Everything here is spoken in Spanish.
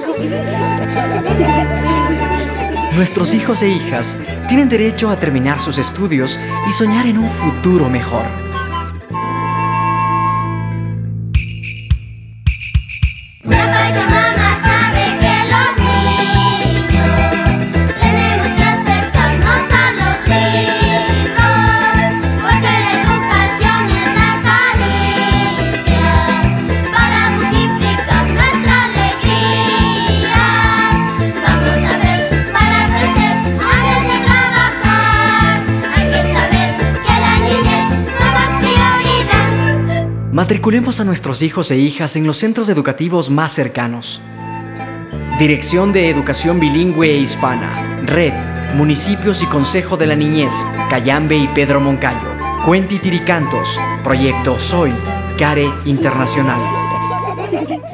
Nuestros hijos e hijas tienen derecho a terminar sus estudios y soñar en un futuro mejor. Papá y mamá saben que los niños tenemos que acercarnos a los libros, porque la educación es la caricia para multiplicar nuestra alegría. Vamos a ver, para crecer antes de trabajar, hay que saber que la niñez es nuestra prioridad. Matriculemos a nuestros hijos e hijas en los centros educativos más cercanos. Dirección de Educación Bilingüe e Hispana, Red, Municipios y Consejo de la Niñez, Cayambe y Pedro Moncayo. Cuenti Tiricantos, Proyecto Soy, CARE Internacional.